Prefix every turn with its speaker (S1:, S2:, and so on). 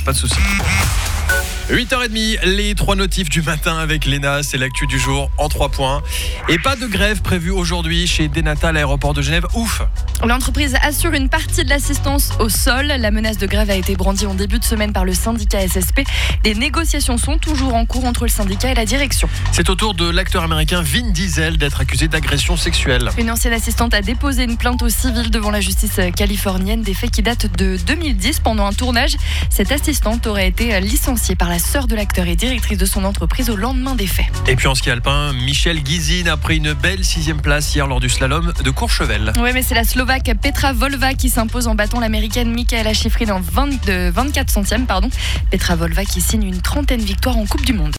S1: pas de souci. 8h30, les 3 notifs du matin avec Léna, c'est l'actu du jour en 3 points. Et pas de grève prévue aujourd'hui chez Denata, l'aéroport de Genève. Ouf!
S2: L'entreprise assure une partie de l'assistance au sol. La menace de grève a été brandie en début de semaine par le syndicat SSP. Des négociations sont toujours en cours entre le syndicat et la direction.
S1: C'est au tour de l'acteur américain Vin Diesel d'être accusé d'agression sexuelle.
S2: Une ancienne assistante a déposé une plainte au civil devant la justice californienne, des faits qui datent de 2010 pendant un tournage. Cette assistante aurait été licenciée par la sœur de l'acteur et directrice de son entreprise au lendemain des faits.
S1: Et puis en ski alpin, Michel Guizine a pris une belle 6e place hier lors du slalom de Courchevel.
S2: Oui, mais c'est la Slovaque Petra Volva qui s'impose en battant l'américaine Michaela Schifrin en 24 centièmes. Petra Volva qui signe une 30aine victoire en Coupe du Monde.